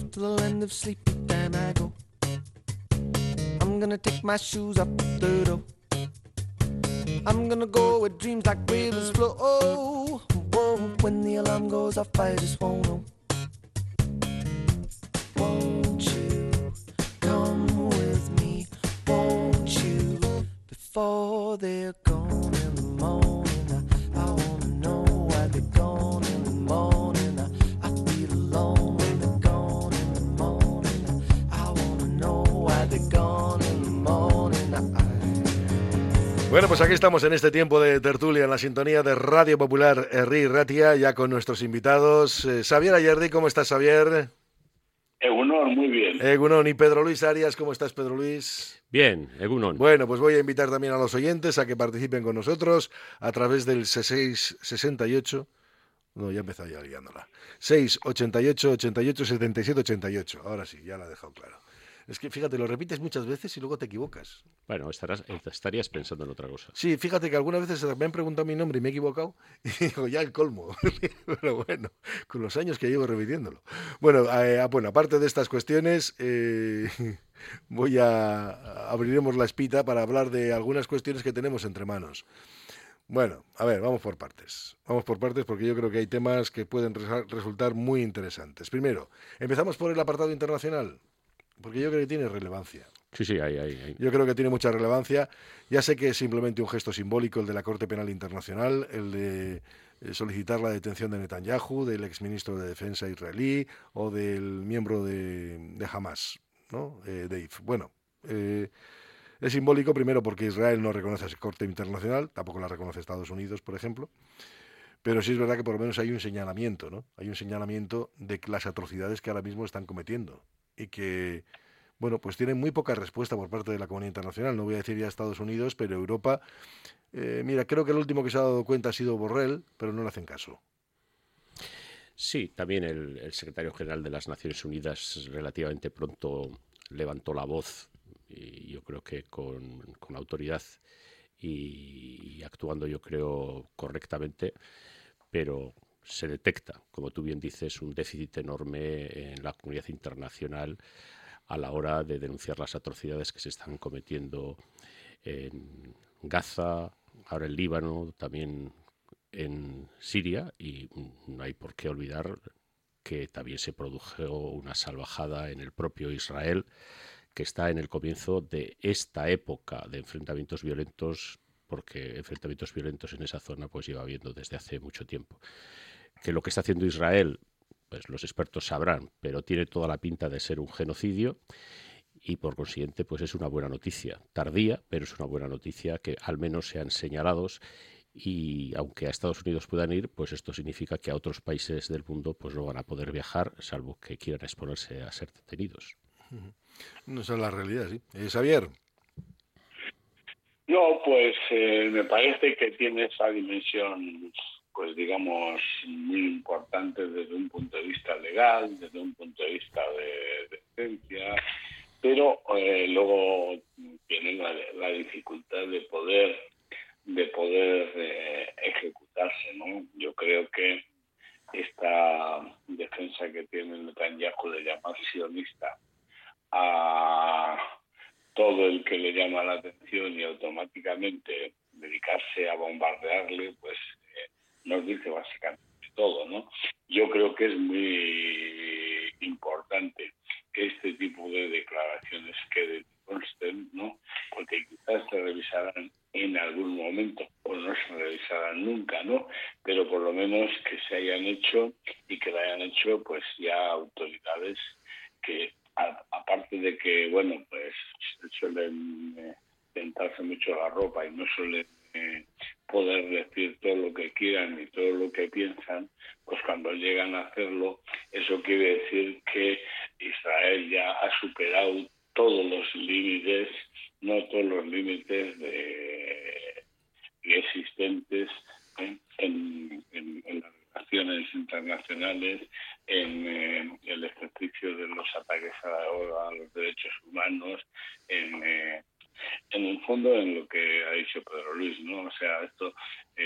to the land of sleepy time I go. I'm gonna take my shoes off the door. I'm gonna go where dreams like rivers flow. Whoa, when the alarm goes off, I just won't know. Won't you come with me? Won't you? Before they're gone in the morning, I wanna know why they're gone in the morning. I feel alone when they're gone in the morning. I wanna know why they're gone in the morning. Bueno, pues aquí estamos en este tiempo de tertulia en la sintonía de Radio Popular Herri Ratia, ya con nuestros invitados. Xavier Ayerdi, ¿cómo estás, Xavier? Egunon, muy bien. Egunon. Y Pedro Luis Arias, ¿cómo estás, Pedro Luis? Bien, Egunon. Bueno, pues voy a invitar también a los oyentes a que participen con nosotros a través del 668. No, ya he empezado ya liándola. 688 88 77 88. Ahora sí, ya la he dejado claro. Es que, fíjate, lo repites muchas veces y luego te equivocas. Bueno, estarías pensando en otra cosa. Sí, fíjate que algunas veces me han preguntado mi nombre y me he equivocado y digo, ya el colmo. Pero bueno, con los años que llevo repitiéndolo. Bueno, aparte de estas cuestiones, abriremos la espita para hablar de algunas cuestiones que tenemos entre manos. Bueno, a ver, vamos por partes. Vamos por partes porque yo creo que hay temas que pueden resultar muy interesantes. Primero, empezamos por el apartado internacional. Porque yo creo que tiene relevancia. Sí, hay. Yo creo que tiene mucha relevancia. Ya sé que es simplemente un gesto simbólico el de la Corte Penal Internacional, el de solicitar la detención de Netanyahu, del exministro de Defensa israelí o del miembro de Hamas, ¿no? Dave. Bueno, es simbólico primero porque Israel no reconoce a esa Corte Internacional, tampoco la reconoce Estados Unidos, por ejemplo. Pero sí es verdad que por lo menos hay un señalamiento, ¿no? Hay un señalamiento de las atrocidades que ahora mismo están cometiendo. Y que, bueno, pues tienen muy poca respuesta por parte de la comunidad internacional. No voy a decir ya Estados Unidos, pero Europa, mira, creo que el último que se ha dado cuenta ha sido Borrell, pero no le hacen caso. Sí, también el secretario general de las Naciones Unidas relativamente pronto levantó la voz, y yo creo que con autoridad y actuando, yo creo, correctamente, pero se detecta, como tú bien dices, un déficit enorme en la comunidad internacional a la hora de denunciar las atrocidades que se están cometiendo en Gaza, ahora en Líbano, también en Siria, y no hay por qué olvidar que también se produjo una salvajada en el propio Israel, que está en el comienzo de esta época de enfrentamientos violentos, porque enfrentamientos violentos en esa zona pues lleva habiendo desde hace mucho tiempo. Que lo que está haciendo Israel, pues los expertos sabrán, pero tiene toda la pinta de ser un genocidio y por consiguiente pues es una buena noticia, tardía, pero es una buena noticia que al menos sean señalados, y aunque a Estados Unidos puedan ir, pues esto significa que a otros países del mundo pues no van a poder viajar, salvo que quieran exponerse a ser detenidos. No, esa es la realidad, sí. Xavier. No, pues me parece que tiene esa dimensión, pues digamos, muy importante desde un punto de vista legal, desde un punto de vista de decencia, pero luego tiene la dificultad de poder ejecutarse, ¿no? Yo creo que esta defensa que tiene Netanyahu de llamar sionista a todo el que le llama la atención y automáticamente dedicarse a bombardearle, pues nos dice básicamente todo, ¿no? Yo creo que es muy importante que este tipo de declaraciones consten, ¿no? Porque quizás se revisarán en algún momento o no se revisarán nunca, ¿no? Pero por lo menos que se hayan hecho y que lo hayan hecho pues ya autoridades que aparte de que, bueno, pues suelen tentarse mucho la ropa y no suelen poder decir todo lo que quieran y todo lo que piensan, pues cuando llegan a hacerlo, eso quiere decir que Israel ya ha superado todos los límites, no todos los límites existentes en las relaciones internacionales, en el ejercicio de los ataques a los derechos humanos, en el fondo en lo que ha dicho Pedro Luis, ¿no? O sea, esto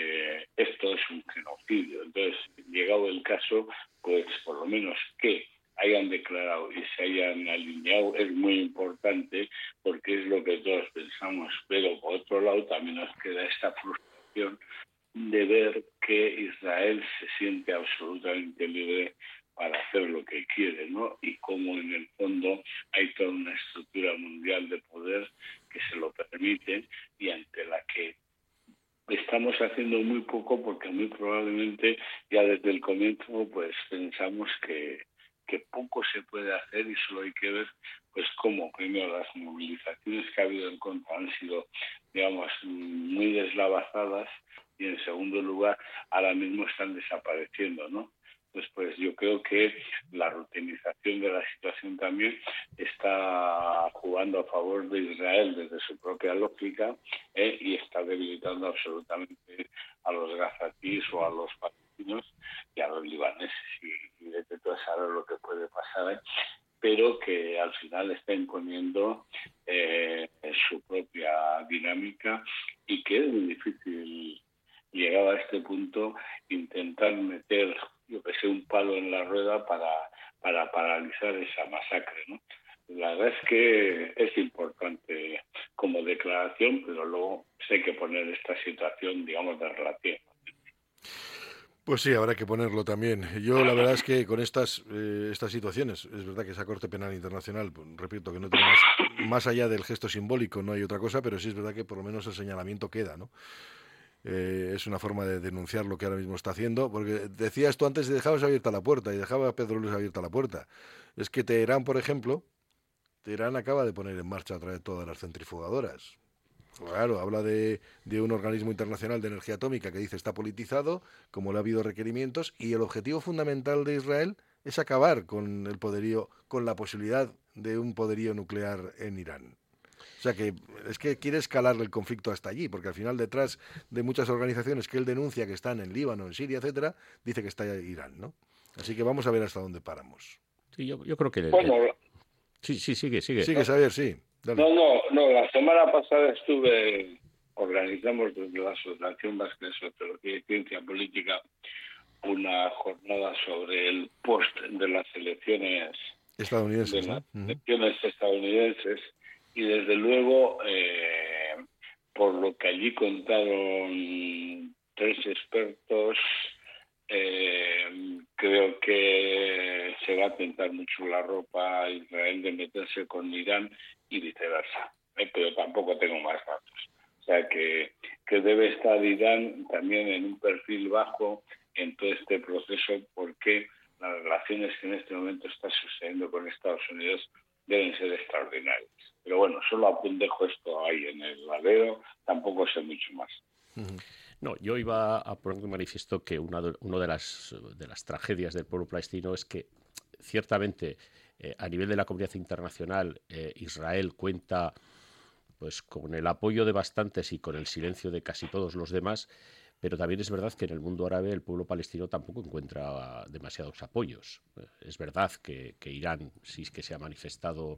es un genocidio. Entonces, llegado el caso, pues por lo menos que hayan declarado y se hayan alineado es muy importante, porque es lo que todos pensamos. Pero por otro lado también nos queda esta frustración de ver que Israel se siente absolutamente libre para hacer lo que quiere, ¿no? Y como en el fondo hay toda una estructura mundial de poder que se lo permite, y ante la que estamos haciendo muy poco, porque muy probablemente ya desde el comienzo pues pensamos que poco se puede hacer, y solo hay que ver pues cómo primero las movilizaciones que ha habido en contra han sido, digamos, muy deslavazadas, y en segundo lugar ahora mismo están desapareciendo, ¿no? Pues yo creo que la rutinización de la situación también está jugando a favor de Israel desde su propia lógica, y está debilitando absolutamente a los gazatíes o a los palestinos y a los libaneses. Y desde todo saber lo que puede pasar, pero que al final está imponiendo su propia dinámica, y que es muy difícil, llegado a este punto, intentar meter, yo que sé, un palo en la rueda para paralizar esa masacre, ¿no? La verdad es que es importante como declaración, pero luego hay que poner esta situación, digamos, de relativa. Pues sí, habrá que ponerlo también. Yo la verdad es que con estas situaciones, es verdad que esa Corte Penal Internacional, pues, repito, que no tiene más allá del gesto simbólico, no hay otra cosa, pero sí es verdad que por lo menos el señalamiento queda, ¿no? Es una forma de denunciar lo que ahora mismo está haciendo, porque decías tú antes, dejabas abierta la puerta, y dejaba a Pedro Luis abierta la puerta. Es que Teherán, por ejemplo, Teherán acaba de poner en marcha otra vez todas las centrifugadoras. Claro, habla de un organismo internacional de energía atómica que dice está politizado, como le ha habido requerimientos, y el objetivo fundamental de Israel es acabar con el poderío, con la posibilidad de un poderío nuclear en Irán. O sea que es que quiere escalar el conflicto hasta allí, porque al final detrás de muchas organizaciones que él denuncia que están en Líbano, en Siria, etcétera, dice que está Irán, ¿no? Así que vamos a ver hasta dónde paramos. Sí, yo creo que... Bueno, sí, sigue. Sigue, Xavier, sí. Dale. No, la semana pasada organizamos desde la Asociación Vasca de Sociología y Ciencia Política una jornada sobre el post de las elecciones estadounidenses, estadounidenses, y desde luego, por lo que allí contaron tres expertos, creo que se va a tentar mucho la ropa a Israel de meterse con Irán y viceversa, pero tampoco tengo más datos. O sea que debe estar Irán también en un perfil bajo en todo este proceso, porque las relaciones que en este momento está sucediendo con Estados Unidos deben ser extraordinarias. Pero bueno, solo dejo esto ahí en el ladero, tampoco sé mucho más. No, yo iba a poner de manifiesto que una de las tragedias del pueblo palestino es que ciertamente a nivel de la comunidad internacional Israel cuenta pues con el apoyo de bastantes y con el silencio de casi todos los demás, pero también es verdad que en el mundo árabe el pueblo palestino tampoco encuentra demasiados apoyos. Es verdad que Irán sí es que se ha manifestado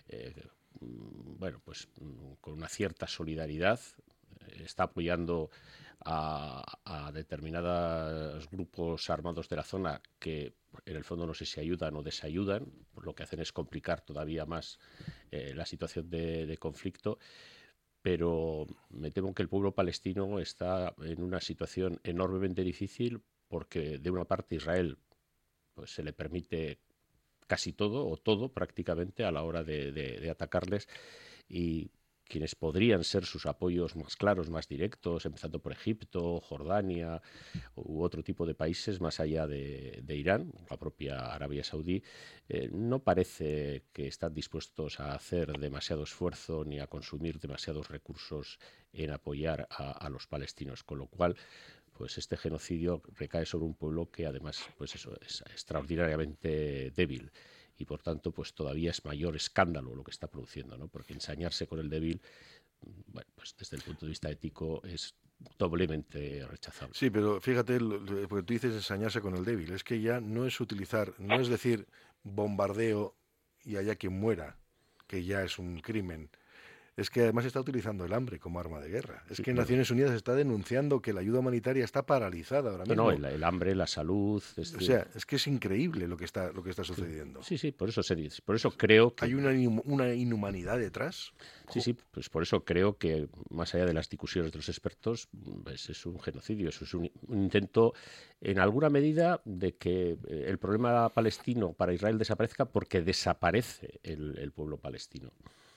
pues con una cierta solidaridad, está apoyando a determinados grupos armados de la zona que en el fondo no sé si ayudan o desayudan, lo que hacen es complicar todavía más la situación de conflicto, pero me temo que el pueblo palestino está en una situación enormemente difícil, porque de una parte Israel pues se le permite casi todo o todo prácticamente a la hora de atacarles, y quienes podrían ser sus apoyos más claros, más directos, empezando por Egipto, Jordania u otro tipo de países más allá de Irán, la propia Arabia Saudí, no parece que están dispuestos a hacer demasiado esfuerzo ni a consumir demasiados recursos en apoyar a los palestinos, con lo cual pues este genocidio recae sobre un pueblo que además pues eso es extraordinariamente débil. Y por tanto, pues todavía es mayor escándalo lo que está produciendo, ¿no? Porque ensañarse con el débil, bueno, pues desde el punto de vista ético es doblemente rechazable. Sí, pero fíjate, porque tú dices ensañarse con el débil, es que ya no es utilizar, no es decir bombardeo y haya quien muera, que ya es un crimen. es que además está utilizando el hambre como arma de guerra. Es Sí, que bueno. Naciones Unidas está denunciando que la ayuda humanitaria está paralizada ahora mismo. No, el hambre, la salud... O sea, es que es increíble lo que está sucediendo. Sí, por eso creo que... ¿Hay una inhumanidad detrás? Sí, pues por eso creo que, más allá de las discusiones de los expertos, pues es un genocidio, eso es un intento, en alguna medida, de que el problema palestino para Israel desaparezca porque desaparece el pueblo palestino.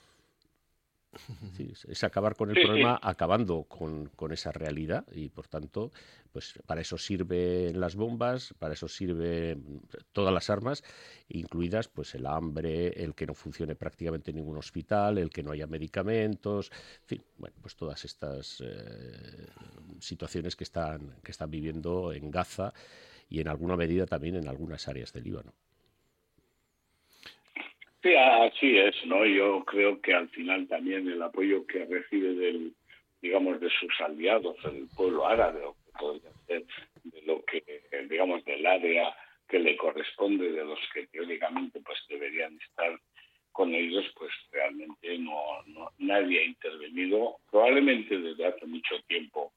Sí, es acabar con el problema acabando con esa realidad y, por tanto, pues para eso sirven las bombas, para eso sirven todas las armas, incluidas pues el hambre, el que no funcione prácticamente ningún hospital, el que no haya medicamentos, en fin, bueno, pues todas estas situaciones que están viviendo en Gaza y en alguna medida también en algunas áreas del Líbano. Sí, así es, ¿no? Yo creo que al final también el apoyo que recibe de sus aliados, el pueblo árabe, o que podría ser de lo que, digamos, del área que le corresponde, de los que teóricamente pues deberían estar con ellos, pues realmente nadie ha intervenido, probablemente desde hace mucho tiempo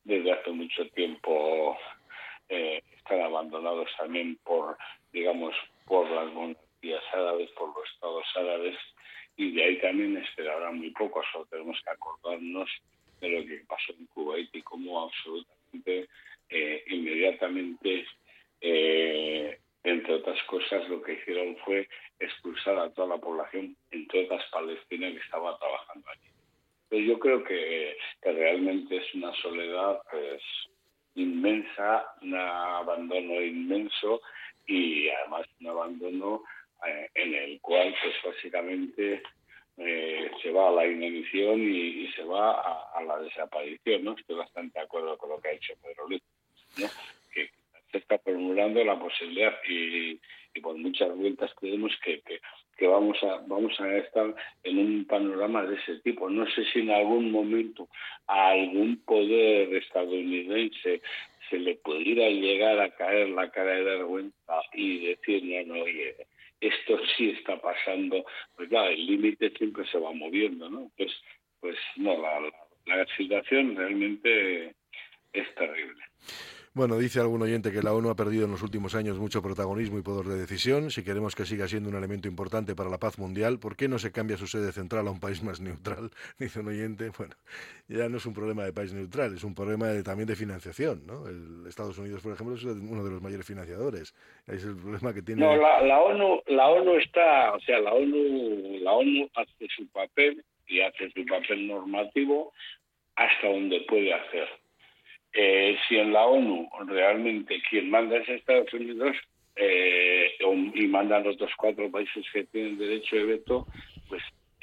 están abandonados también por las monarquías árabes, por los estados árabes, y de ahí también esperará muy poco. Solo tenemos que acordarnos de lo que pasó en Kuwait y cómo absolutamente inmediatamente, entre otras cosas, lo que hicieron fue expulsar a toda la población, entre otras palestina, que estaba trabajando allí. Pero yo creo que realmente es una soledad pues inmensa, un abandono inmenso, y además un abandono en el cual pues básicamente se va a la inanición y se va a la desaparición, ¿no? Estoy bastante de acuerdo con lo que ha hecho Pedro Luis, ¿no? Que se está formulando la posibilidad y por muchas vueltas creemos que vamos a estar en un panorama de ese tipo. No sé si en algún momento a algún poder estadounidense se le pudiera llegar a caer la cara de vergüenza y decir, no, oye, esto sí está pasando. Pues claro, el límite siempre se va moviendo, ¿no? Pues no, la situación realmente es terrible. Bueno, dice algún oyente que la ONU ha perdido en los últimos años mucho protagonismo y poder de decisión. Si queremos que siga siendo un elemento importante para la paz mundial, ¿por qué no se cambia su sede central a un país más neutral? Dice un oyente. Bueno, ya no es un problema de país neutral, es un problema también de financiación, ¿no? Estados Unidos, por ejemplo, es uno de los mayores financiadores. Es el problema que tiene. No, la ONU está, o sea, la ONU hace su papel y hace su papel normativo hasta donde puede hacer. Si en la ONU realmente quien manda es Estados Unidos y mandan los otros 4 países que tienen derecho de veto, pues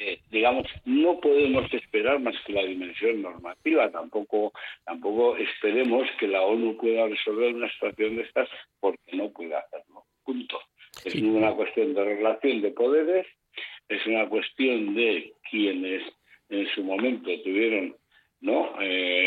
no podemos esperar más que la dimensión normativa. Tampoco esperemos que la ONU pueda resolver una situación de estas, porque no puede hacerlo. Punto. Es una cuestión de relación de poderes, es una cuestión de quienes en su momento tuvieron, ¿no?,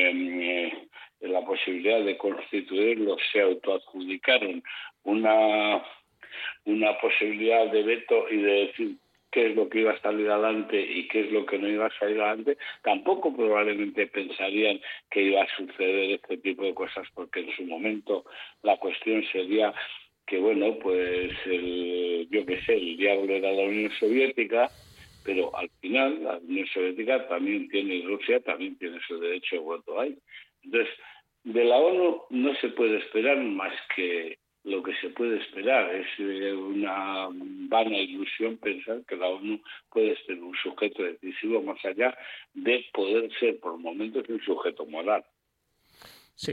la posibilidad de constituirlo, se autoadjudicaron una posibilidad de veto y de decir qué es lo que iba a salir adelante y qué es lo que no iba a salir adelante. Tampoco probablemente pensarían que iba a suceder este tipo de cosas, porque en su momento la cuestión sería que, bueno, pues el diablo era la Unión Soviética, pero al final la Unión Soviética también tiene, Rusia también tiene su derecho de voto ahí. Entonces, de la ONU no se puede esperar más que lo que se puede esperar. Es una vana ilusión pensar que la ONU puede ser un sujeto decisivo, más allá de poder ser por momentos un sujeto moral. Sí,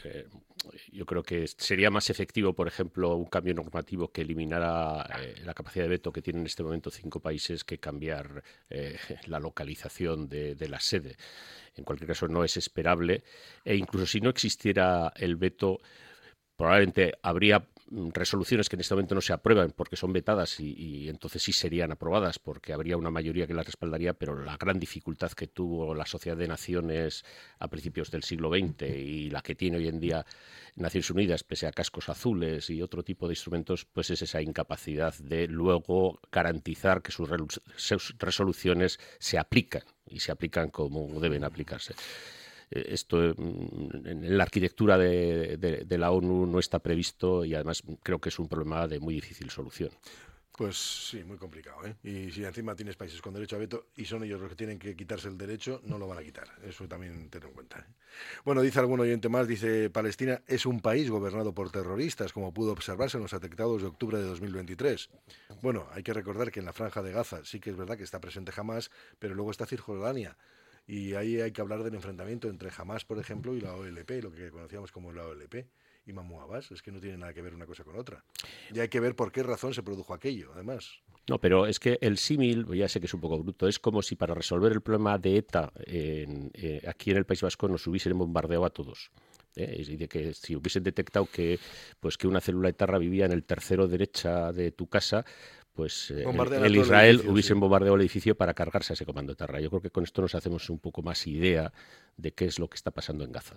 yo creo que sería más efectivo, por ejemplo, un cambio normativo que eliminara la capacidad de veto que tienen en este momento 5 países, que cambiar la localización de la sede. En cualquier caso, no es esperable, e incluso si no existiera el veto, probablemente habría resoluciones que en este momento no se aprueban porque son vetadas y entonces sí serían aprobadas porque habría una mayoría que las respaldaría, pero la gran dificultad que tuvo la Sociedad de Naciones a principios del siglo XX y la que tiene hoy en día Naciones Unidas, pese a cascos azules y otro tipo de instrumentos, pues es esa incapacidad de luego garantizar que sus resoluciones se aplican y se aplican como deben aplicarse. Esto en la arquitectura de la ONU no está previsto y además creo que es un problema de muy difícil solución. Pues sí, muy complicado, ¿eh? Y si encima tienes países con derecho a veto y son ellos los que tienen que quitarse el derecho, no lo van a quitar. Eso también tenlo en cuenta, ¿eh? Bueno, dice algún oyente más, dice, Palestina es un país gobernado por terroristas, como pudo observarse en los atentados de octubre de 2023. Bueno, hay que recordar que en la Franja de Gaza sí que es verdad que está presente Hamás, pero luego está Cisjordania. Y ahí hay que hablar del enfrentamiento entre Hamás, por ejemplo, y la OLP, lo que conocíamos como la OLP. Y Mahmoud Abbas, es que no tiene nada que ver una cosa con otra. Y hay que ver por qué razón se produjo aquello, además. No, pero es que el símil, ya sé que es un poco bruto, es como si para resolver el problema de ETA aquí en el País Vasco nos hubiesen bombardeado a todos. Y de que si hubiesen detectado que una célula etarra vivía en el tercero derecha de tu casa, pues el Israel hubiesen bombardeado el edificio para cargarse a ese comando etarra. Yo creo que con esto nos hacemos un poco más idea de qué es lo que está pasando en Gaza.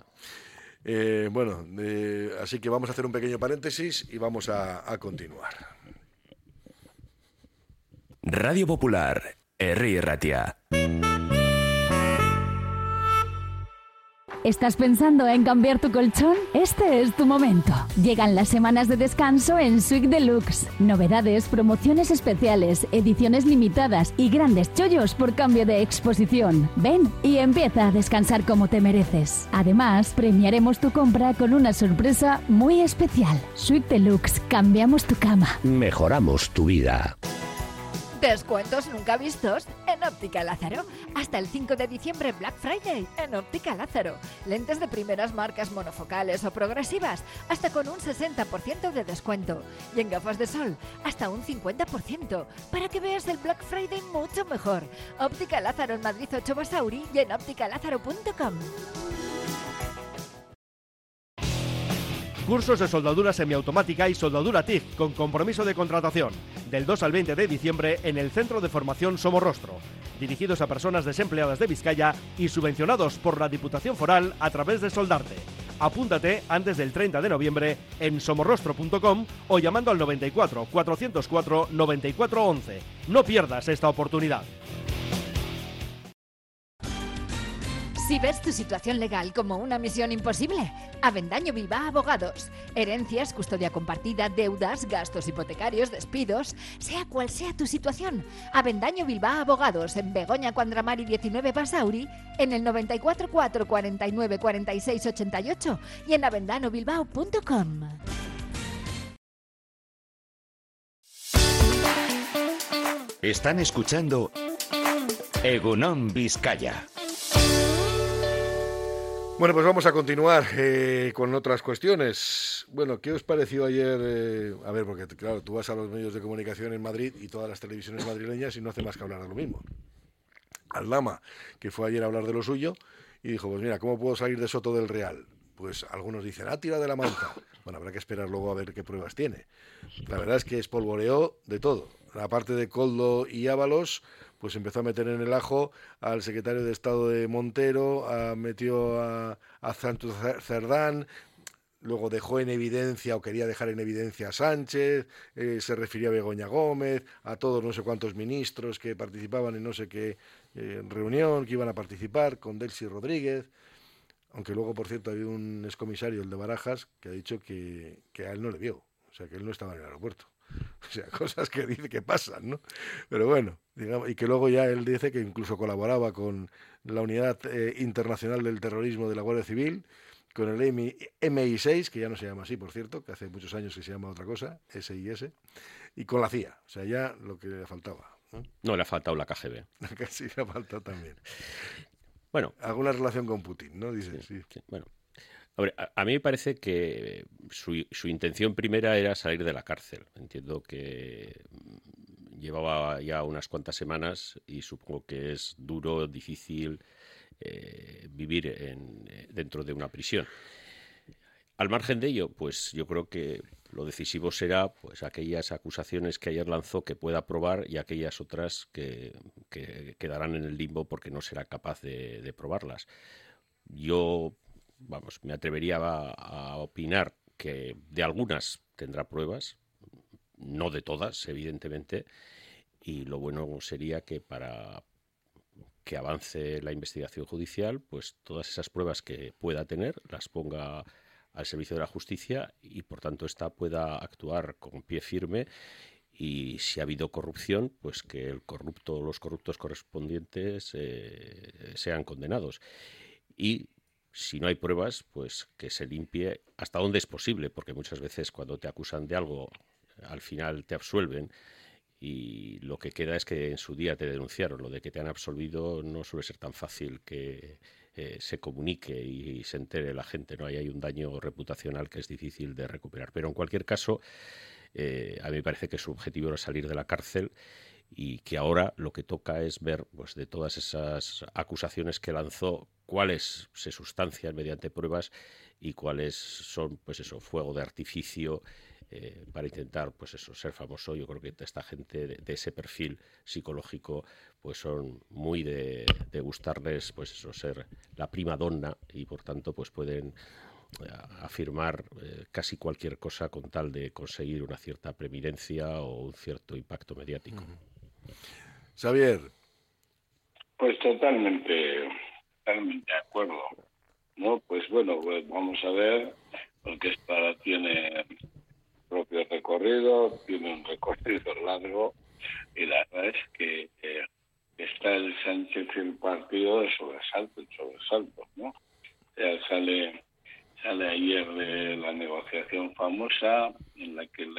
Así que vamos a hacer un pequeño paréntesis y vamos a continuar. Radio Popular, Herri Ratia. ¿Estás pensando en cambiar tu colchón? Este es tu momento. Llegan las semanas de descanso en Suite Deluxe. Novedades, promociones especiales, ediciones limitadas y grandes chollos por cambio de exposición. Ven y empieza a descansar como te mereces. Además, premiaremos tu compra con una sorpresa muy especial. Suite Deluxe. Cambiamos tu cama. Mejoramos tu vida. Descuentos nunca vistos en Óptica Lázaro. Hasta el 5 de diciembre Black Friday en Óptica Lázaro. Lentes de primeras marcas monofocales o progresivas hasta con un 60% de descuento. Y en gafas de sol hasta un 50%. Para que veas el Black Friday mucho mejor. Óptica Lázaro en Madrid 8 Basauri y en ópticalázaro.com. Cursos de soldadura semiautomática y soldadura TIG con compromiso de contratación. Del 2 al 20 de diciembre en el Centro de Formación Somorrostro. Dirigidos a personas desempleadas de Vizcaya y subvencionados por la Diputación Foral a través de Soldarte. Apúntate antes del 30 de noviembre en somorrostro.com o llamando al 94 404 9411. No pierdas esta oportunidad. Si ves tu situación legal como una misión imposible, Avendaño Bilbao Abogados. Herencias, custodia compartida, deudas, gastos hipotecarios, despidos, sea cual sea tu situación. Avendaño Bilbao Abogados en Begoña Cuandramari 19 Basauri, en el 94 4 49 46 88 y en avendanobilbao.com. Están escuchando Egunon Vizcaya. Bueno, pues vamos a continuar con otras cuestiones. Bueno, ¿qué os pareció ayer? A ver, porque claro, tú vas a los medios de comunicación en Madrid y todas las televisiones madrileñas y no hace más que hablar de lo mismo. Aldama, que fue ayer a hablar de lo suyo y dijo, pues mira, ¿cómo puedo salir de Soto del Real? Pues algunos dicen, tira de la manta. Bueno, habrá que esperar luego a ver qué pruebas tiene. La verdad es que espolvoreó de todo. La parte de Koldo y Ábalos, pues empezó a meter en el ajo al secretario de Estado de Montero, metió a Santos Cerdán, luego dejó en evidencia o quería dejar en evidencia a Sánchez, se refirió a Begoña Gómez, a todos no sé cuántos ministros que participaban en no sé qué reunión, que iban a participar, con Delcy Rodríguez, aunque luego, por cierto, había un excomisario, el de Barajas, que ha dicho que a él no le vio, o sea, que él no estaba en el aeropuerto. O sea, cosas que dice que pasan, ¿no? Pero bueno, digamos, y que luego ya él dice que incluso colaboraba con la Unidad Internacional del Terrorismo de la Guardia Civil, con el MI6, que ya no se llama así, por cierto, que hace muchos años que se llama otra cosa, SIS, y con la CIA, o sea, ya lo que le faltaba, ¿no? No, le ha faltado la KGB. Sí, le ha faltado también. Bueno. Alguna relación con Putin, ¿no? Dice, sí. Bueno. A mí me parece que su intención primera era salir de la cárcel. Entiendo que llevaba ya unas cuantas semanas y supongo que es duro, difícil dentro de una prisión. Al margen de ello, pues yo creo que Lo decisivo será pues aquellas acusaciones que ayer lanzó que pueda probar y aquellas otras que quedarán en el limbo porque no será capaz de probarlas. Yo, me atrevería a opinar que de algunas tendrá pruebas, no de todas, evidentemente, y lo bueno sería que para que avance la investigación judicial, pues todas esas pruebas que pueda tener las ponga al servicio de la justicia y, por tanto, ésta pueda actuar con pie firme y, si ha habido corrupción, pues que los corruptos correspondientes sean condenados. Y si no hay pruebas, pues que se limpie hasta donde es posible, porque muchas veces cuando te acusan de algo, al final te absuelven y lo que queda es que en su día te denunciaron. Lo de que te han absolvido no suele ser tan fácil que se comunique y se entere la gente, ¿no? Ahí hay un daño reputacional que es difícil de recuperar. Pero en cualquier caso, a mí me parece que su objetivo era salir de la cárcel y que ahora lo que toca es ver, pues, de todas esas acusaciones que lanzó, cuáles se sustancian mediante pruebas y cuáles son, pues eso, fuego de artificio para intentar, pues eso, ser famoso. Yo creo que esta gente de ese perfil psicológico, pues son muy de gustarles, pues eso, ser la prima donna y por tanto, pues pueden afirmar casi cualquier cosa con tal de conseguir una cierta preeminencia o un cierto impacto mediático. Xavier. Pues totalmente de acuerdo, ¿no? Pues bueno, pues vamos a ver, porque esta tiene propio recorrido, tiene un recorrido largo y la verdad es que está el Sánchez y el partido de sobresalto, ¿no? O sea, sale ayer de la negociación famosa en la que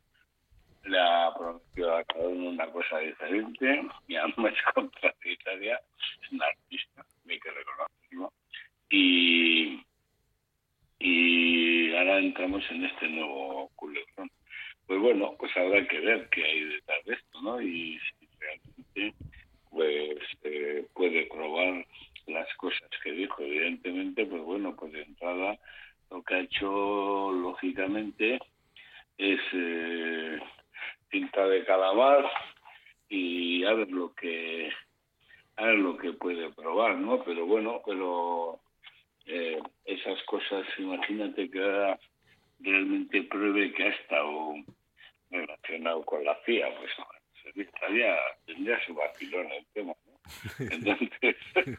le ha prometido a cada uno una cosa diferente y además contradictoria. Es un artista, hay que reconocerlo. Y ahora entramos en este nuevo culebrón. Pues bueno, pues habrá que ver qué hay detrás de esto, ¿no? Y si realmente pues puede probar las cosas que dijo. Evidentemente, pues bueno, pues de entrada lo que ha hecho lógicamente es tinta de calamar y a ver lo que puede probar, ¿no? Pero bueno, esas cosas, imagínate que ahora realmente pruebe que ha estado relacionado con la CIA, pues tendría su vacilón el tema, ¿no? Entonces,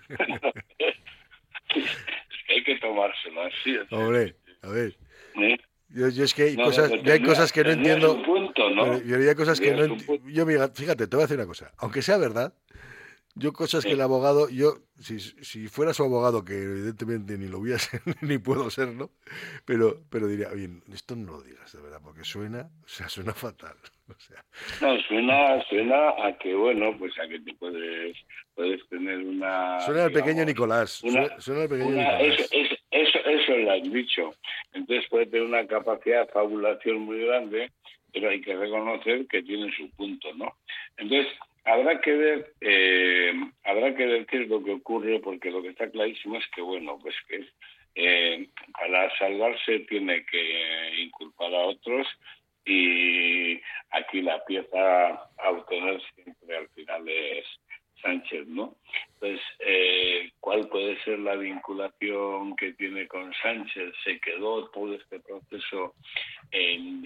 es que hay que tomárselo así. Hombre, a ver. Yo es que hay cosas que no entiendo. Punto, ¿no? Pero hay cosas que no entiendo. Fíjate, te voy a decir una cosa. Aunque sea verdad, yo cosas que el abogado, si fuera su abogado, que evidentemente ni lo voy a ser, ni puedo serlo, pero diría, oye, esto no lo digas de verdad, porque suena fatal. O sea. No, suena a que, bueno, pues a que te puedes tener una... Suena al pequeño Nicolás. Suena al pequeño Nicolás. Eso lo has dicho. Entonces puede tener una capacidad de fabulación muy grande, pero hay que reconocer que tiene su punto, ¿no? Entonces, habrá que ver qué es lo que ocurre, porque lo que está clarísimo es que, bueno, pues que para salvarse tiene que inculpar a otros y aquí la pieza a obtener siempre al final es Sánchez, ¿no? Entonces, ¿cuál puede ser la vinculación que tiene con Sánchez? Se quedó todo este proceso en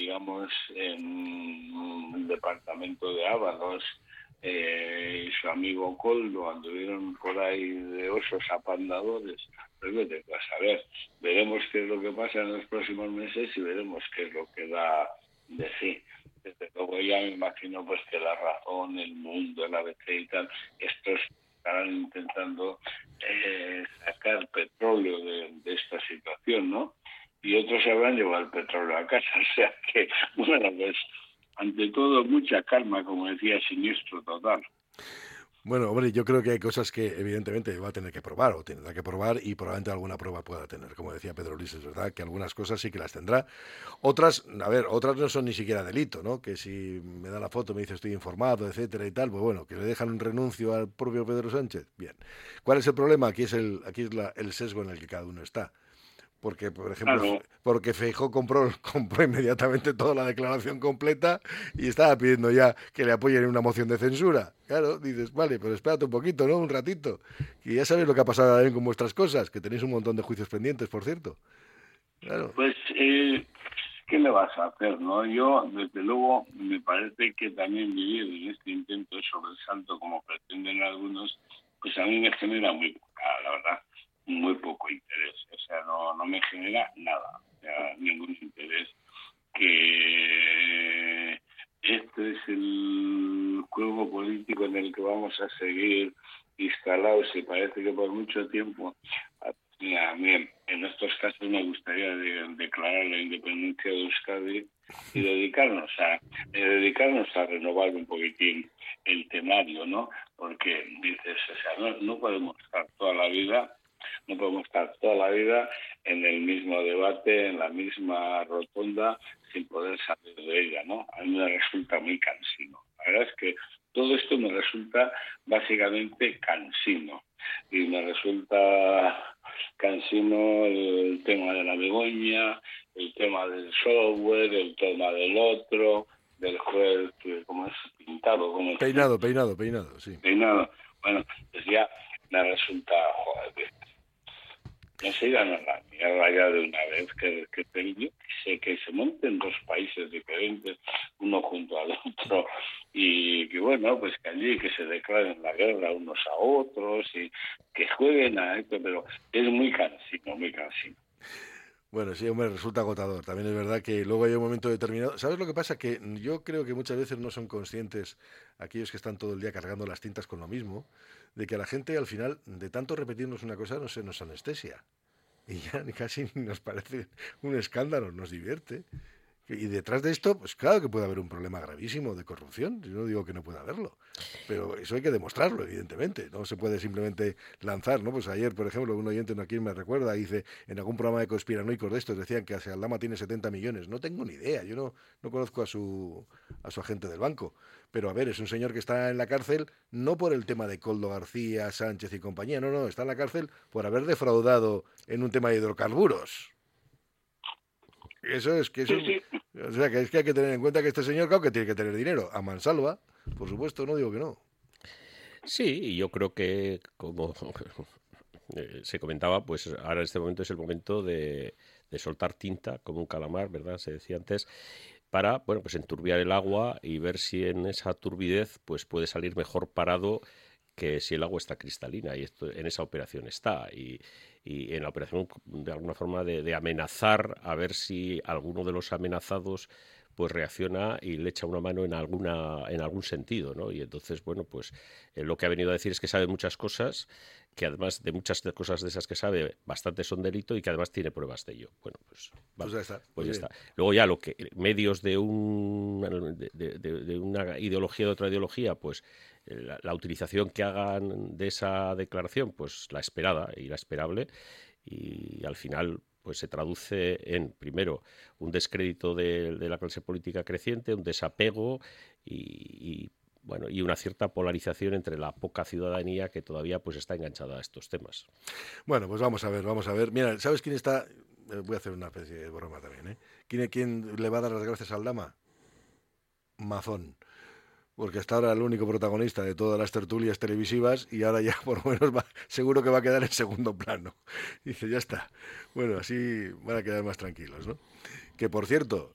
el departamento de Ábalos, su amigo Coldo anduvieron por ahí de osos apandadores. Pues vete a saber, veremos qué es lo que pasa en los próximos meses y veremos qué es lo que da de sí. Desde luego ya me imagino pues que La Razón, El Mundo, el ABC y tal, estos estarán intentando sacar petróleo de esta situación, ¿no? Y otros se habrán llevado el petróleo a casa. O sea que, bueno, pues ante todo mucha calma, como decía Siniestro total. Bueno, hombre, yo creo que hay cosas que evidentemente va a tener que probar o tendrá que probar y probablemente alguna prueba pueda tener. Como decía Pedro Luis, es verdad que algunas cosas sí que las tendrá. Otras no son ni siquiera delito, ¿no? Que si me da la foto, me dice estoy informado, etcétera y tal, pues bueno, que le dejan un renuncio al propio Pedro Sánchez. Bien. ¿Cuál es el problema? Aquí es el sesgo en el que cada uno está. Porque, por ejemplo, Claro. porque Feijóo compró inmediatamente toda la declaración completa y estaba pidiendo ya que le apoyen en una moción de censura. Claro, dices, vale, pero espérate un poquito, ¿no? Un ratito. Y ya sabéis lo que ha pasado también con vuestras cosas, que tenéis un montón de juicios pendientes, por cierto. Claro. Pues, ¿qué le vas a hacer, no? Yo, desde luego, me parece que también vivir en este intento de sobresalto, como pretenden algunos, pues a mí me genera la verdad, muy poco interés. O sea, no me genera nada, o sea, ningún interés. Que este es el juego político en el que vamos a seguir instalados y parece que por mucho tiempo. A mí, en estos casos, me gustaría declarar la independencia de Euskadi y dedicarnos a renovar un poquitín el temario, ¿no? Porque dices, o sea, no podemos estar toda la vida en el mismo debate, en la misma rotonda, sin poder salir de ella, ¿no? A mí me resulta muy cansino. La verdad es que todo esto me resulta básicamente cansino. Y me resulta cansino el tema de la Begoña, el tema del software, el tema del otro, del juez, ¿cómo es? Pintado, ¿cómo es? Peinado, sí. Peinado. Bueno, pues ya me resulta, joder, no se iban a la mierda ya de una vez, que se monten dos países diferentes, uno junto al otro, y que bueno, pues que allí que se declaren la guerra unos a otros y que jueguen a esto, pero es muy cansino, muy cansino. Bueno, sí, hombre, resulta agotador. También es verdad que luego hay un momento determinado. ¿Sabes lo que pasa? Que yo creo que muchas veces no son conscientes aquellos que están todo el día cargando las tintas con lo mismo, de que a la gente al final, de tanto repetirnos una cosa, no se nos anestesia. Y ya casi nos parece un escándalo, nos divierte. Y detrás de esto, pues claro que puede haber un problema gravísimo de corrupción. Yo no digo que no pueda haberlo, pero eso hay que demostrarlo, evidentemente. No se puede simplemente lanzar, ¿no? Pues ayer, por ejemplo, un oyente, no aquí me recuerda, dice, en algún programa de conspiranoicos de estos, decían que Aldama tiene 70 millones. No tengo ni idea, yo no conozco a su agente del banco. Pero a ver, es un señor que está en la cárcel no por el tema de Koldo García, Sánchez y compañía, no, está en la cárcel por haber defraudado en un tema de hidrocarburos. Eso es que eso, Sí. O sea, que es que hay que tener en cuenta que este señor, claro, que tiene que tener dinero. A mansalva, por supuesto, no digo que no. Sí, y yo creo que, como se comentaba, pues ahora en este momento es el momento de soltar tinta como un calamar, ¿verdad? Se decía antes, para, bueno, pues enturbiar el agua y ver si en esa turbidez pues puede salir mejor parado que si el agua está cristalina, y esto en esa operación está, y en la operación de alguna forma de amenazar, a ver si alguno de los amenazados pues reacciona y le echa una mano en algún sentido, ¿no? Y entonces, bueno, pues lo que ha venido a decir es que sabe muchas cosas, que además de muchas cosas de esas que sabe, bastantes son delito y que además tiene pruebas de ello. Bueno, pues vale, ya está. Pues ya está. Luego ya lo que medios de una ideología, de otra ideología, pues la utilización que hagan de esa declaración, pues la esperada y la esperable, y al final pues se traduce en, primero, un descrédito de la clase política creciente, un desapego y una cierta polarización entre la poca ciudadanía que todavía pues está enganchada a estos temas. Bueno, pues vamos a ver. Mira, ¿sabes quién está? Voy a hacer una especie de broma también, ¿eh? ¿Quién le va a dar las gracias a Aldama? Mazón. Porque hasta ahora era el único protagonista de todas las tertulias televisivas y ahora ya por lo menos seguro que va a quedar en segundo plano. Dice, ya está. Bueno, así van a quedar más tranquilos, ¿no? Que por cierto,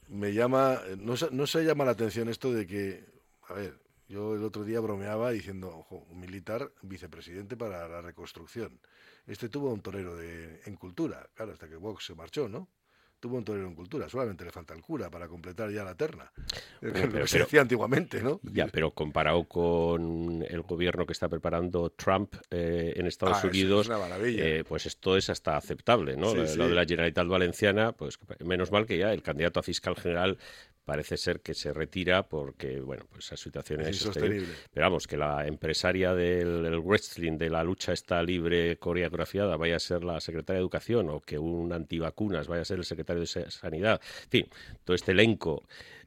no se llama la atención esto de que, a ver, yo el otro día bromeaba diciendo, ojo, un militar vicepresidente para la reconstrucción. Tuvo un torero en cultura, claro, hasta que Vox se marchó, ¿no? Tuvo un torero en cultura, solamente le falta el cura para completar ya la terna. Lo que se decía antiguamente, ¿no? Ya, pero comparado con el gobierno que está preparando Trump en Estados Unidos, es una maravilla. Pues esto es hasta aceptable, ¿no? Sí. Lo de la Generalitat Valenciana, pues menos mal que ya el candidato a fiscal general parece ser que se retira porque, bueno, pues esa situación es insostenible. Pero vamos, que la empresaria del wrestling, de la lucha esta libre coreografiada, vaya a ser la secretaria de Educación, o que un antivacunas vaya a ser el secretario de Sanidad. En fin, todo este elenco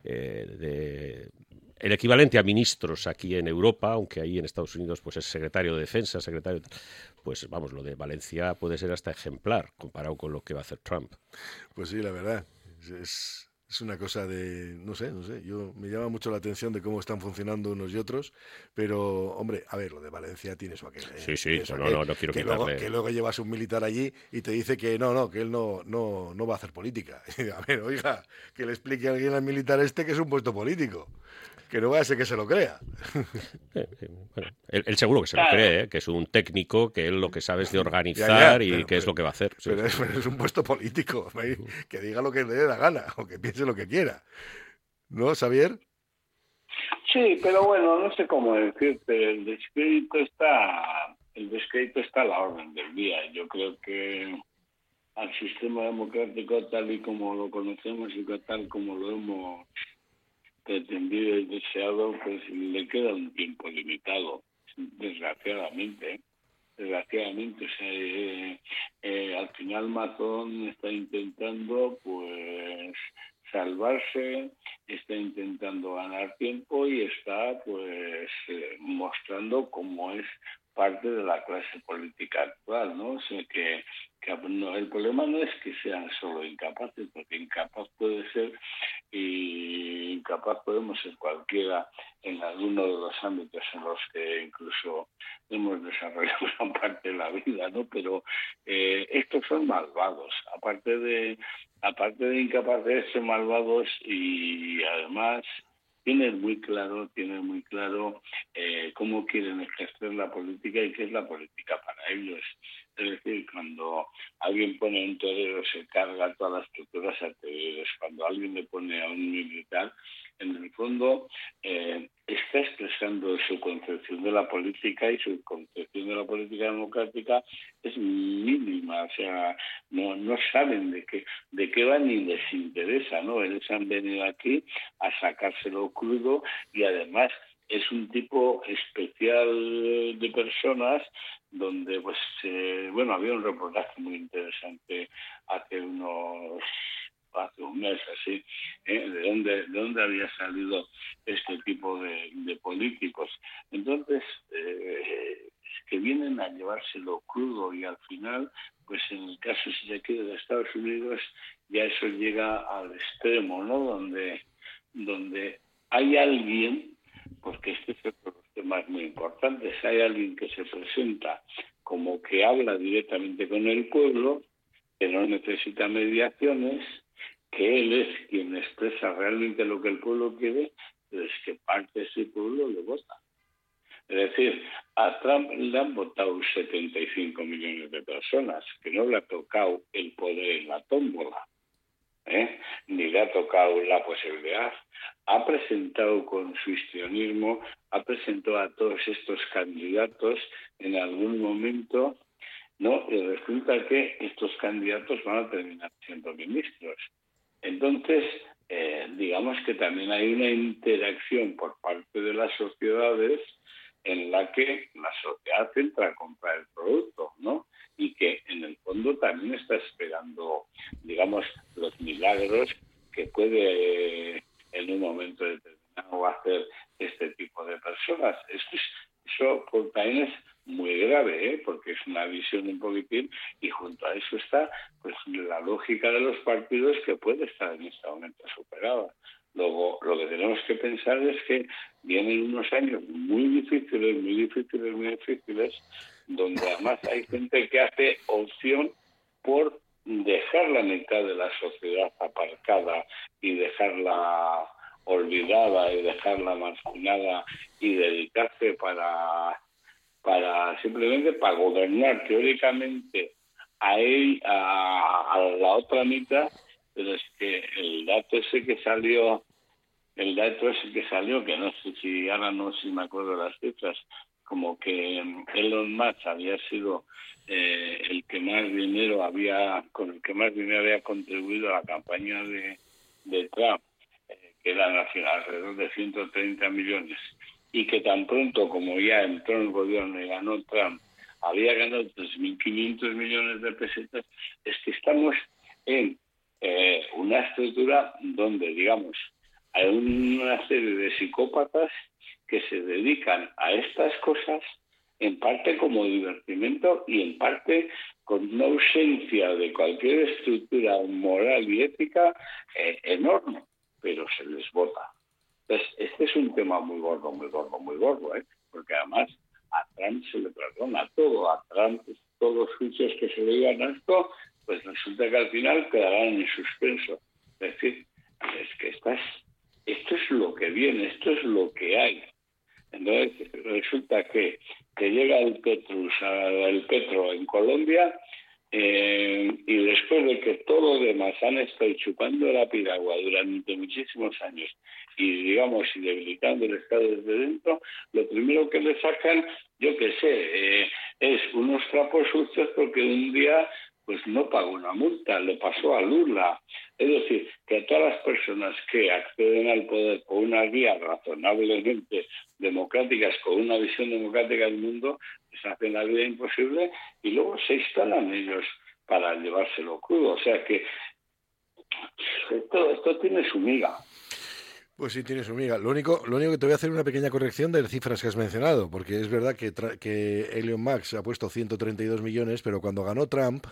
el equivalente a ministros aquí en Europa, aunque ahí en Estados Unidos pues es secretario de Defensa, pues vamos, lo de Valencia puede ser hasta ejemplar comparado con lo que va a hacer Trump. Pues sí, la verdad, es una cosa de, no sé, yo me llama mucho la atención de cómo están funcionando unos y otros, pero, hombre, a ver, lo de Valencia tiene su aquel. Sí, no quiero quitarle. Que luego llevas un militar allí y te dice que que él no va a hacer política. A ver, oiga, que le explique a alguien al militar que es un puesto político. Que no vaya a ser que se lo crea. Bueno, él seguro que se lo cree, que es un técnico, que él lo que sabe es de organizar y qué es lo que va a hacer. Sí. Pero es un puesto político, que diga lo que le dé la gana o que piense lo que quiera. ¿No, Xavier? Sí, pero bueno, no sé cómo decirte, el descrédito está a la orden del día. Yo creo que al sistema democrático tal y como lo conocemos y tal como lo hemos pretendido y deseado, pues le queda un tiempo limitado, desgraciadamente. O sea, al final Macron está intentando pues salvarse, está intentando ganar tiempo y está pues mostrando cómo es parte de la clase política actual, ¿no? O sea que no, el problema no es que sean solo incapaces, porque incapaz puede ser y incapaz podemos ser cualquiera en alguno de los ámbitos en los que incluso hemos desarrollado gran parte de la vida, ¿no? Pero estos son malvados, aparte de incapaces, son malvados y además tienen muy claro cómo quieren ejercer la política y qué es la política para ellos. Es decir, cuando alguien pone a un torero se carga todas las estructuras anteriores. Cuando alguien le pone a un militar, en el fondo está expresando su concepción de la política y su concepción de la política democrática es mínima. O sea, no saben de qué va ni les interesa, ¿no? Ellos han venido aquí a sacárselo crudo y además es un tipo especial de personas donde pues había un reportaje muy interesante hace un mes así, de dónde había salido este tipo de políticos. Entonces que vienen a llevárselo crudo y al final pues en el caso si se quiere de Estados Unidos ya eso llega al extremo, ¿no? Donde hay alguien, porque este es otro de los temas muy importantes, hay alguien que se presenta como que habla directamente con el pueblo, que no necesita mediaciones, que él es quien expresa realmente lo que el pueblo quiere, pero es que parte de ese pueblo le vota. Es decir, a Trump le han votado 75 millones de personas, que no le ha tocado el poder en la tómbola, ni le ha tocado la posibilidad. Ha presentado con su histrionismo, ha presentado a todos estos candidatos en algún momento, ¿no? Y resulta que estos candidatos van a terminar siendo ministros. Entonces, digamos que también hay una interacción por parte de las sociedades en la que la sociedad entra a comprar el producto, ¿no? Y que en el fondo también está esperando, digamos, los milagros que puede en un momento determinado hacer este tipo de personas. Eso también es muy grave, porque es una visión un poquitín y junto a eso está pues la lógica de los partidos que puede estar en este momento superada. Luego, lo que tenemos que pensar es que vienen unos años muy difíciles, donde además hay gente que hace opción por dejar la mitad de la sociedad aparcada y dejarla olvidada y dejarla marginada y dedicarse para simplemente para gobernar teóricamente a la otra mitad. Pero es que el dato ese que salió, que no sé si ahora no sé si me acuerdo de las cifras, como que Elon Musk había sido con el que más dinero había contribuido a la campaña de Trump, que eran alrededor de 130 millones, y que tan pronto como ya entró en el gobierno y ganó Trump, había ganado 3.500 millones de pesetas. Es que estamos en una estructura donde, digamos, hay una serie de psicópatas que se dedican a estas cosas, en parte como divertimento y en parte con una ausencia de cualquier estructura moral y ética enorme, pero se les vota. Entonces, este es un tema muy gordo, porque además a Trump se le perdona todo, a Trump todos los juicios que se le digan a esto, pues resulta que al final quedarán en suspenso. Es decir, es que esto es lo que viene, esto es lo que hay. Entonces resulta que llega el Petro en Colombia y después de que todo lo demás han estado chupando la piragua durante muchísimos años y digamos y debilitando el Estado desde dentro, lo primero que le sacan, yo qué sé, es unos trapos sucios porque un día pues no pagó una multa, le pasó a Lula. Es decir, que a todas las personas que acceden al poder con una guía razonablemente democráticas, con una visión democrática del mundo, les hacen la vida imposible y luego se instalan ellos para llevárselo crudo. O sea que esto tiene su miga. Pues sí, tiene su miga. Lo único que te voy a hacer una pequeña corrección de las cifras que has mencionado, porque es verdad que Elon Musk ha puesto 132 millones, pero cuando ganó Trump,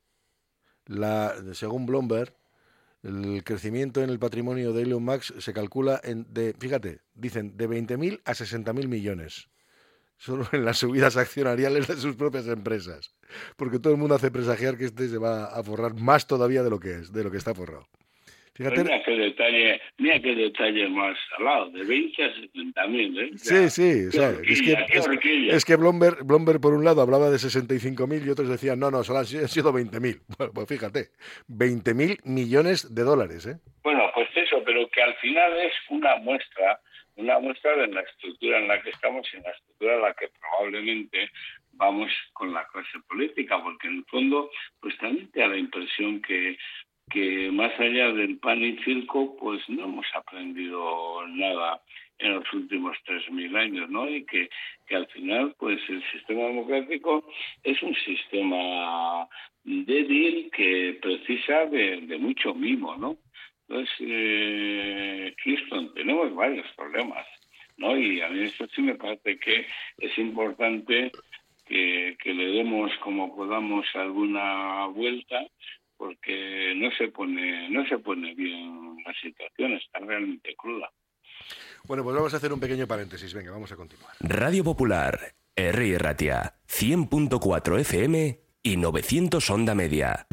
según Bloomberg, el crecimiento en el patrimonio de Elon Musk se calcula dicen de 20.000 a 60.000 millones. Solo en las subidas accionariales de sus propias empresas. Porque todo el mundo hace presagiar que este se va a forrar más todavía de lo que está forrado. Fíjate. Mira qué detalle más salado, de 20 a 70.000, ¿eh? Sí, o sea, es que Bloomberg por un lado hablaba de 65.000 y otros decían, no, solo han sido 20.000. Bueno, pues fíjate, 20.000 millones de dólares, ¿eh? Bueno, pues eso, pero que al final es una muestra de la estructura en la que estamos y en la estructura en la que probablemente vamos con la clase política, porque en el fondo, pues también te da la impresión que más allá del pan y circo, pues no hemos aprendido nada en los últimos 3.000 años, ¿no? Y que al final, pues el sistema democrático es un sistema débil que precisa de mucho mimo, ¿no? Entonces, Houston, tenemos varios problemas, ¿no? Y a mí eso sí me parece que es importante que le demos como podamos alguna vuelta, porque no se pone bien la situación, está realmente cruda. Bueno, pues vamos a hacer un pequeño paréntesis, venga, vamos a continuar. Radio Popular, Herri Ratia, 100.4 FM y 900 onda media.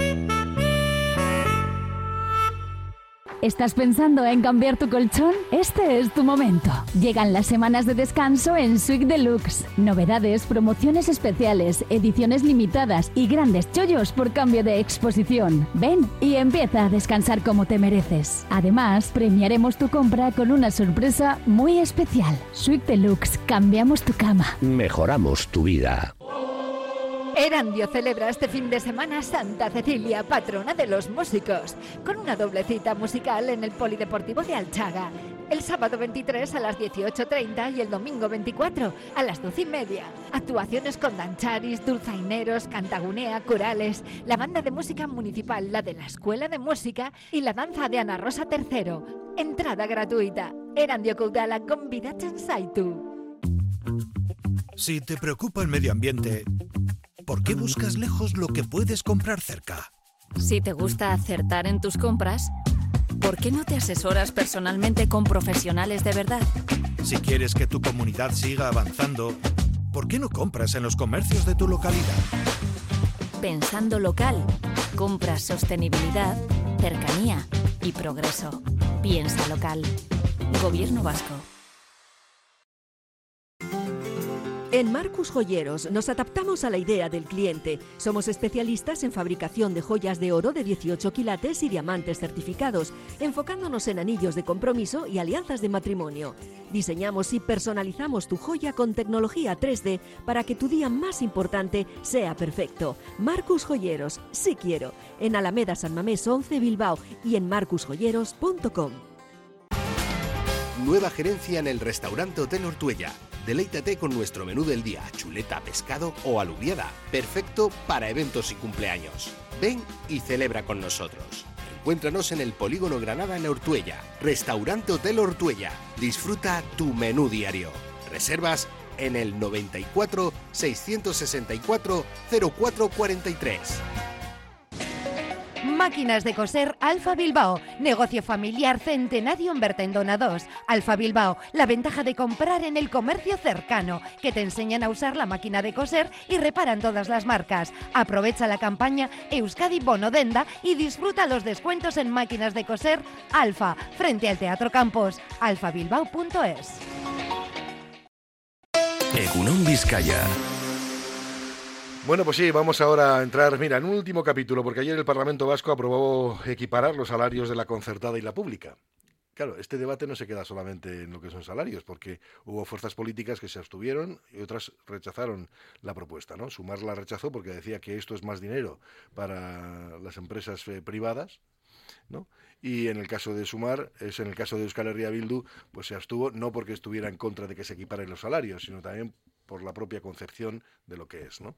¿Estás pensando en cambiar tu colchón? Este es tu momento. Llegan las semanas de descanso en Suic Deluxe. Novedades, promociones especiales, ediciones limitadas y grandes chollos por cambio de exposición. Ven y empieza a descansar como te mereces. Además, premiaremos tu compra con una sorpresa muy especial. Suic Deluxe, cambiamos tu cama. Mejoramos tu vida. Erandio celebra este fin de semana Santa Cecilia, patrona de los músicos, con una doble cita musical en el Polideportivo de Alchaga. El sábado 23 a las 18:30 y el domingo 24 a las 12:30. Actuaciones con dancharis, dulzaineros, cantagunea, corales, la banda de música municipal, la de la Escuela de Música y la danza de Ana Rosa III. Entrada gratuita. Erandio Caudala convidatzen zaitu. Si te preocupa el medio ambiente, ¿por qué buscas lejos lo que puedes comprar cerca? Si te gusta acertar en tus compras, ¿por qué no te asesoras personalmente con profesionales de verdad? Si quieres que tu comunidad siga avanzando, ¿por qué no compras en los comercios de tu localidad? Pensando local, compras sostenibilidad, cercanía y progreso. Piensa local. Gobierno Vasco. En Marcus Joyeros nos adaptamos a la idea del cliente. Somos especialistas en fabricación de joyas de oro de 18 quilates y diamantes certificados, enfocándonos en anillos de compromiso y alianzas de matrimonio. Diseñamos y personalizamos tu joya con tecnología 3D para que tu día más importante sea perfecto. Marcus Joyeros, sí quiero. En Alameda San Mamés 11 Bilbao y en marcusjoyeros.com. Nueva gerencia en el restaurante Hotel Ortuella. Deleítate con nuestro menú del día, chuleta, pescado o alubiada, perfecto para eventos y cumpleaños. Ven y celebra con nosotros. Encuéntranos en el Polígono Granada en Ortuella. Restaurante Hotel Ortuella. Disfruta tu menú diario. Reservas en el 94 664 0443. Máquinas de coser Alfa Bilbao, negocio familiar centenario en Bertendona 2. Alfa Bilbao, la ventaja de comprar en el comercio cercano, que te enseñan a usar la máquina de coser y reparan todas las marcas. Aprovecha la campaña Euskadi Bono Denda y disfruta los descuentos en máquinas de coser Alfa, frente al Teatro Campos. alfabilbao.es. Egunon Vizcaya. Bueno, pues sí, vamos ahora a entrar, mira, en un último capítulo, porque ayer el Parlamento Vasco aprobó equiparar los salarios de la concertada y la pública. Claro, este debate no se queda solamente en lo que son salarios, porque hubo fuerzas políticas que se abstuvieron y otras rechazaron la propuesta, ¿no? Sumar la rechazó porque decía que esto es más dinero para las empresas privadas, ¿no? Y en el caso de Sumar, en el caso de Euskal Herria Bildu, pues se abstuvo no porque estuviera en contra de que se equiparen los salarios, sino también por la propia concepción de lo que es, ¿no?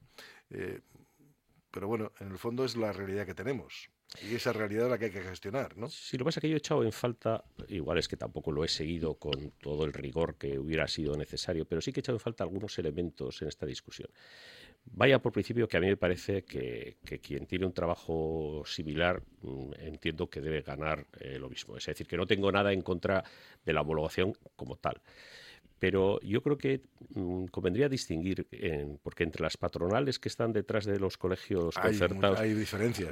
Pero bueno, en el fondo es la realidad que tenemos. Y esa realidad es la que hay que gestionar, ¿no? Sí, lo que pasa es que yo he echado en falta, igual es que tampoco lo he seguido con todo el rigor que hubiera sido necesario, pero sí que he echado en falta algunos elementos en esta discusión. Vaya por principio que a mí me parece que quien tiene un trabajo similar entiendo que debe ganar lo mismo. Es decir, que no tengo nada en contra de la homologación como tal. Pero yo creo que convendría distinguir, porque entre las patronales que están detrás de los colegios concertados hay diferencias.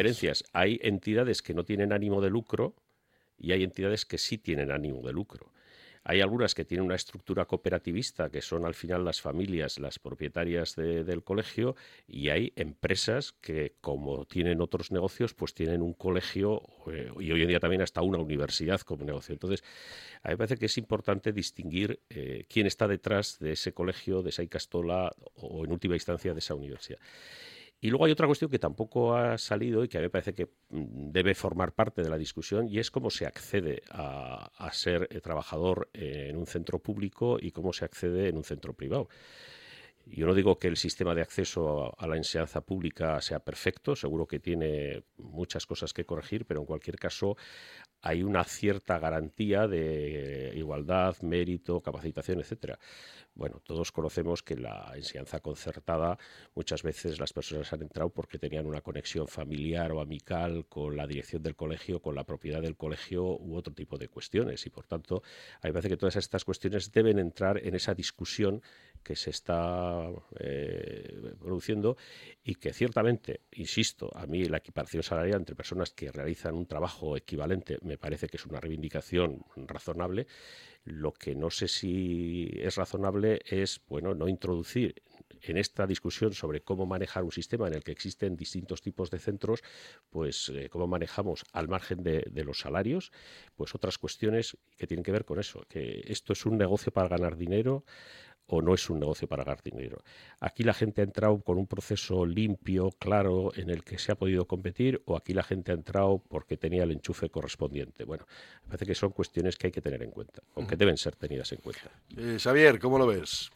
Hay entidades que no tienen ánimo de lucro y hay entidades que sí tienen ánimo de lucro. Hay algunas que tienen una estructura cooperativista, que son al final las familias, las propietarias del colegio, y hay empresas que, como tienen otros negocios, pues tienen un colegio y hoy en día también hasta una universidad como negocio. Entonces, a mí me parece que es importante distinguir quién está detrás de ese colegio, de esa ikastola o, en última instancia, de esa universidad. Y luego hay otra cuestión que tampoco ha salido y que a mí me parece que debe formar parte de la discusión, y es cómo se accede a ser trabajador en un centro público y cómo se accede en un centro privado. Yo no digo que el sistema de acceso a la enseñanza pública sea perfecto, seguro que tiene muchas cosas que corregir, pero en cualquier caso hay una cierta garantía de igualdad, mérito, capacitación, etcétera. Bueno, todos conocemos que la enseñanza concertada muchas veces las personas han entrado porque tenían una conexión familiar o amical con la dirección del colegio, con la propiedad del colegio u otro tipo de cuestiones, y por tanto a mí me parece que todas estas cuestiones deben entrar en esa discusión que se está produciendo, y que ciertamente, insisto, a mí la equiparación salarial entre personas que realizan un trabajo equivalente me parece que es una reivindicación razonable. Lo que no sé si es razonable es, bueno, no introducir en esta discusión sobre cómo manejar un sistema en el que existen distintos tipos de centros, pues cómo manejamos al margen de los salarios, pues otras cuestiones que tienen que ver con eso, que esto es un negocio para ganar dinero o no es un negocio para ganar dinero. Aquí la gente ha entrado con un proceso limpio, claro, en el que se ha podido competir, o aquí la gente ha entrado porque tenía el enchufe correspondiente. Bueno, me parece que son cuestiones que hay que tener en cuenta, aunque deben ser tenidas en cuenta. Xavier, ¿cómo lo ves?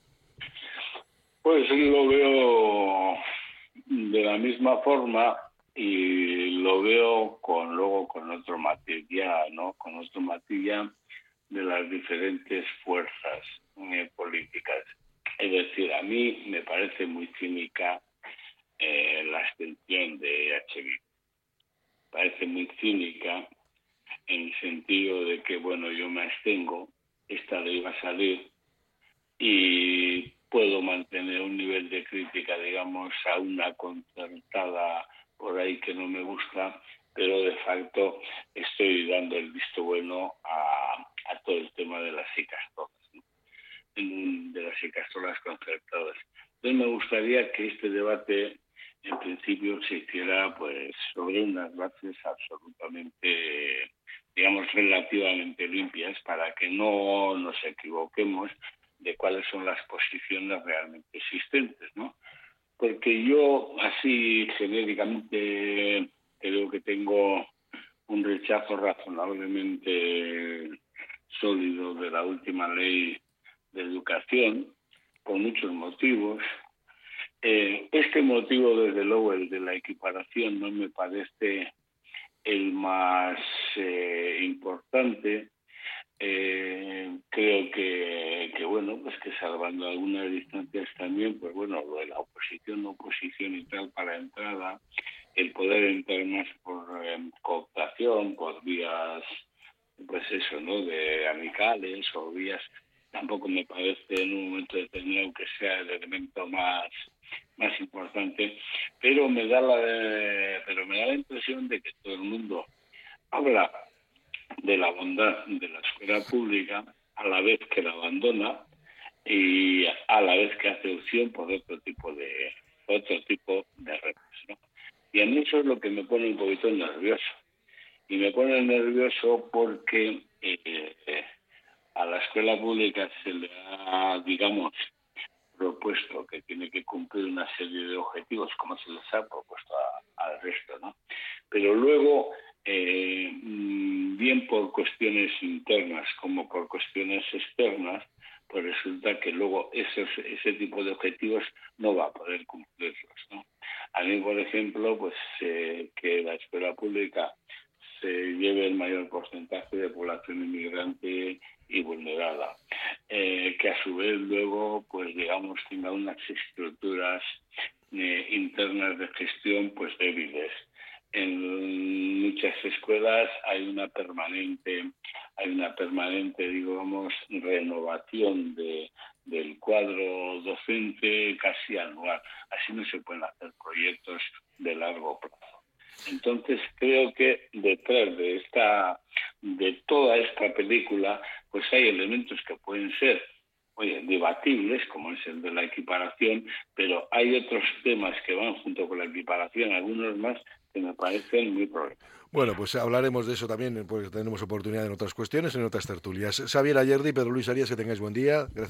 Pues lo veo de la misma forma, y lo veo luego con otro matiz ya, ¿no? Con otro matiz ya de las diferentes fuerzas políticas. Es decir, a mí me parece muy cínica la abstención de EH. Parece muy cínica en el sentido de que, bueno, yo me abstengo, esta ley va a salir y puedo mantener un nivel de crítica, digamos, a una concertada por ahí que no me gusta, pero de facto estoy dando el visto bueno a todo el tema de las ikastolas, ¿no? De las ikastolas concertadas. Entonces me gustaría que este debate en principio se hiciera pues sobre unas bases absolutamente, digamos, relativamente limpias, para que no nos equivoquemos de cuáles son las posiciones realmente existentes, ¿no? Porque yo así genéricamente creo que tengo un rechazo razonablemente sólido de la última ley de educación, por muchos motivos. Este motivo, desde luego, el de la equiparación, no me parece el más importante, Creo que bueno, pues que salvando algunas distancias también, pues bueno, lo de la oposición y tal para entrada, el poder entrar más por cooptación, por vías, pues eso, ¿no?, de amicales o vías, tampoco me parece en un momento determinado que sea el elemento más importante, pero me da la impresión de que todo el mundo habla de la bondad de la escuela pública a la vez que la abandona y a la vez que hace opción por otro tipo de redes, ¿no? Y a mí eso es lo que me pone un poquito nervioso. Y me pone nervioso porque a la escuela pública se le ha, digamos, propuesto que tiene que cumplir una serie de objetivos como se les ha propuesto al resto, ¿no? Pero luego, bien por cuestiones internas como por cuestiones externas, pues resulta que luego ese tipo de objetivos no va a poder cumplirlos, ¿no? A mí, por ejemplo, pues que la escuela pública se lleve el mayor porcentaje de población inmigrante y vulnerada, que a su vez luego, pues digamos, tenga unas estructuras internas de gestión pues débiles. En muchas escuelas hay una permanente, digamos, renovación del cuadro docente casi anual. Así no se pueden hacer proyectos de largo plazo. Entonces creo que detrás de toda esta película, pues hay elementos que pueden ser, debatibles, como es el de la equiparación, pero hay otros temas que van junto con la equiparación, algunos más, que me parecen muy problemáticos. Bueno, pues hablaremos de eso también, porque tenemos oportunidad en otras cuestiones, en otras tertulias. Xavier Ayerdi, Pedro Luis Arias, que tengáis buen día. Gracias.